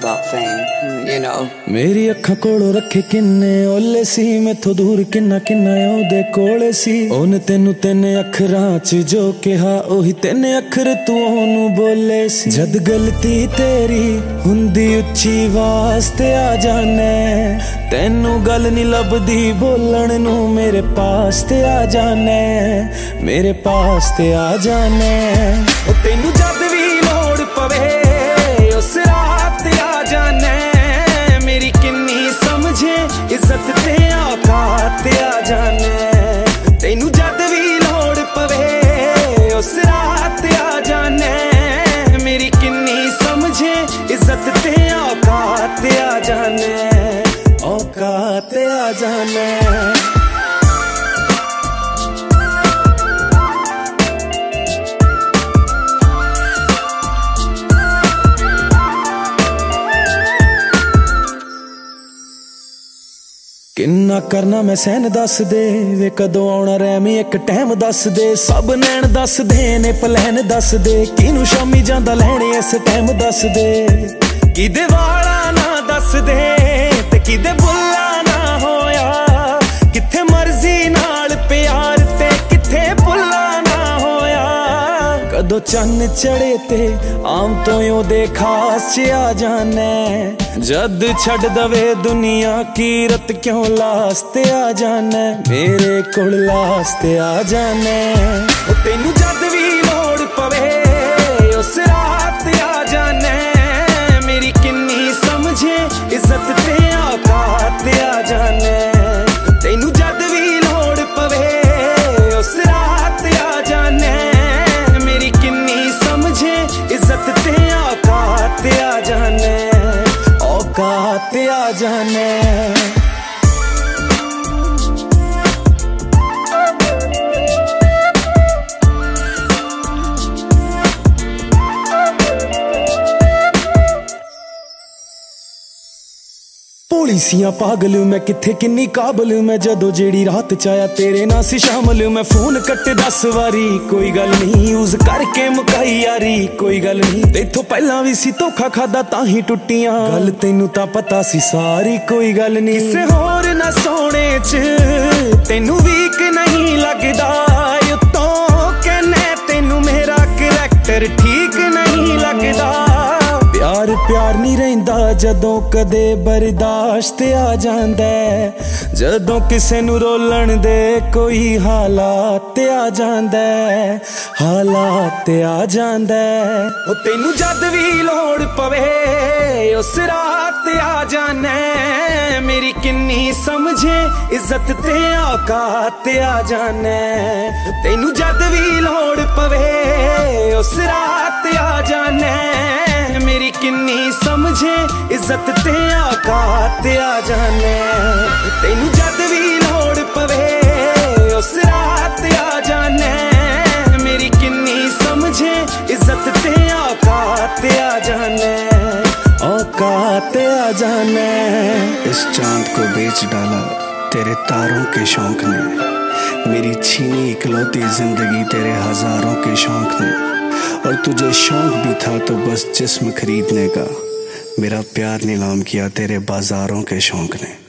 got fame, you know. मेरी अखा कोलों रखे किन्ने ओले सी, मैथों दूर किन्ना किन्ना ओदे कोले सी। ओने तेनू तेने अखरां च जो कहा ओही तेने अखर तू ओनू बोले सी। जद गलती तेरी हुंदी उच्ची वास्ते आ जाने, तेनू गल नी लभदी बोलण नू मेरे पास ते आ जाने, मेरे पास ते आ जाने। ओ तेनू जद भी लोड़ पवे उस रात आ जाने, मेरी किन्नी समझे इज्जत ते औकात आ जाने। तेनू जद भी लोड़ पवे उस रात आ जाने, मेरी किन्नी समझे इज्जत ते औकात आ जाने, औकात आ जाने। किन्ना करना मैं सहन दस दे वे, कदों आउणा रैमी एक टाइम दस दे। सब नैन दस दे ने प्लैन दस दे, किनू शामी जांदा लैणे इस टाइम दस दे। किदे वाला ना दस दे ते किदे बुल्ला ना होया, किथे मर्जी नाल प्यार ते किथे भुल्ला ना होया। कदों चन्न चढ़े ते आम तो यो दे खास च आ जाने, जद छड़ दवे दुनिया की रत क्यों लास्ते आ जाने, मेरे कोल लास्ते आ जाने। ओ तेनू जद भी लोड़ पवे उस रात आ जाने, मेरी किन्नी समझे इज्जत ते औकात आ जाने। तेनू जद भी लोड़ पवे उस रात आ जाने, मेरी किन्नी समझे इज्जत ते औकात आ जाने, औकात आ जाने। पोलिसियां पागल मैं किथे किन्नी काबल मैं, जदों जेड़ी रात चाया तेरे ना सी शामल। मैं फोन कट्टे 10 वारी कोई गल नहीं, यूज करके मुकाई यारी कोई गल नहीं। तेथों पहला भी सी धोखा खादा ताही टुटियां, गल तेनू तां पता सी सारी कोई गल नहीं। किसे होर ना सोने च तेनू वीक नहीं लगदा, उत्तों कहने तेनू मेरा करैक्टर ठीक नहीं लगदा। प्यार प्यार नहीं रहिंदा जदों कदे बर्दाश्त आ जांदा, जदों किसे नू रोलण दे कोई हालात आ जांदा, हालात आ जांदा। ओ तेनू जद भी लोड़ पवे उस रात आ जाने, मेरी किन्नी समझे इज्जत ते औकात आ जाने। तेनू जद भी लोड़ पवे उस रात आ जाने, मेरी किन्नी समझे इज्जत ते औकात आ जाने। तेनू जद भी लोड़ पवे उस रात आ जाने, मेरी किन्नी समझे इज्जत ते औकात आ जाने, औकात आ जाने। इस चांद को बेच डाला तेरे तारों के शौक ने, मेरी छीनी इकलौती जिंदगी तेरे हजारों के शौक ने। और तुझे शौक भी था तो बस जिस्म खरीदने का, मेरा प्यार नीलाम किया तेरे बाजारों के शौक ने।